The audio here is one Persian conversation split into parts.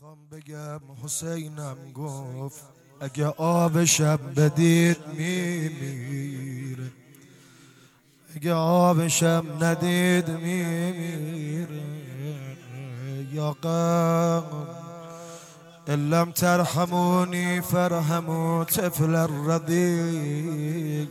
میخوام بگم حسینم گفت اگه آبشم بدید میمیره، اگه آبشم ندید میمیره. یا قوم ان لم ترحموني فارحموا طفل الرضيع.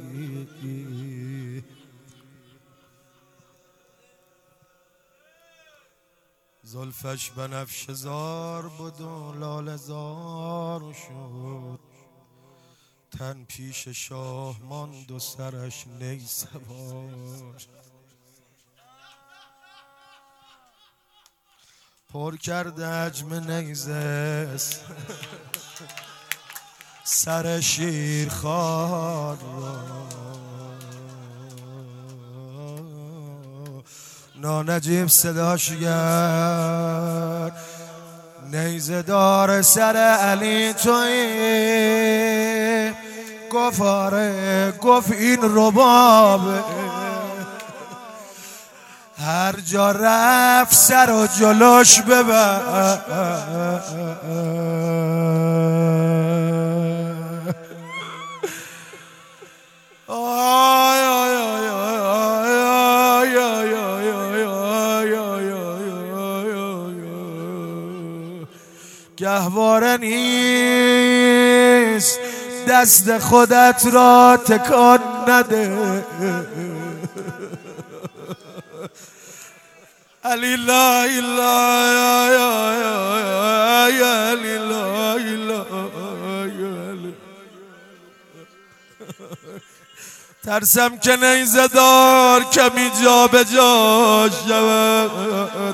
زلفش بنفشه زار بود و لاله زار شد، تن پیش شاه ماند و سرش نی سوار. پر کرده عجم نیزه سر شیرخوار را، نانجیب صداش کرد نیزه دار سر علی تویی. گفت آره، گفت این ربابه، هر جا رفت سر و جلوش ببر. گهواره نیست دست خودت را تکان نده. علی لا اله الا الله. ترسم که نیزه دار کمی جا به جا شود.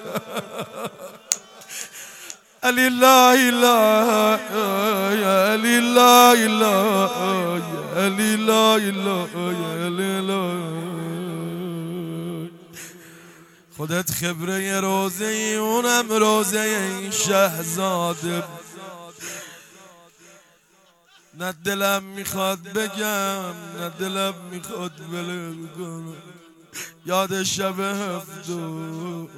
علی لا اله علی لا اله علی لا اله. خودت خبره روزه ای، اونم روزه این شهزاده. نه دلم میخواد بگم، نه دلم میخواد بله کنم. یاد شب هفتم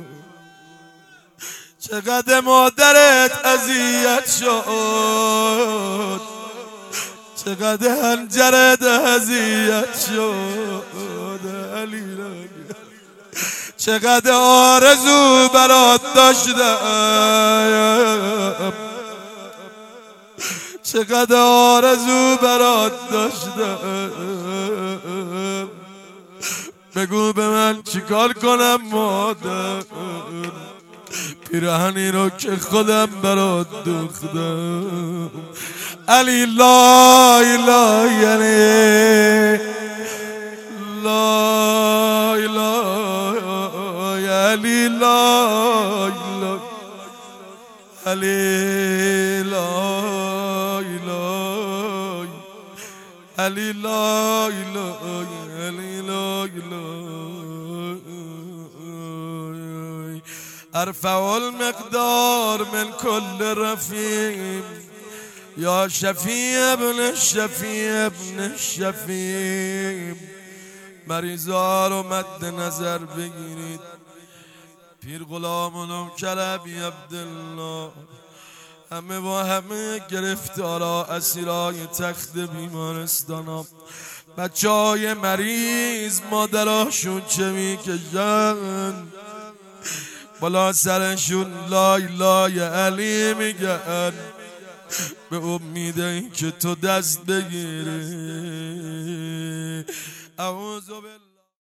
چقدر مادرت اذیت شد، چقدر هنجرت اذیت شد. علی چقدر آرزو برات داشتم، چقدر آرزو برات داشتم. بگو به من چیکار کنم مادر، پیرهنی رو که خودم برات دوختم. علی لا اله یعنی لا اله علی لا اله علی لا اله علی لا اله علی لا اله. ارفع المقدار من كل رفيع یا شفیع ابن الشفیع ابن الشفیع. مریضا رو مد نظر بگیرید. پیر غلام نوکر ابی عبدالله همه با همه گرفتارا، اسیرای تخت بیمارستانا، بچه های مریض مادراشون چه میکشن، بالا سرشون لای لای علی میگن، به امید این که تو دست بگیری. اعوذ بالله.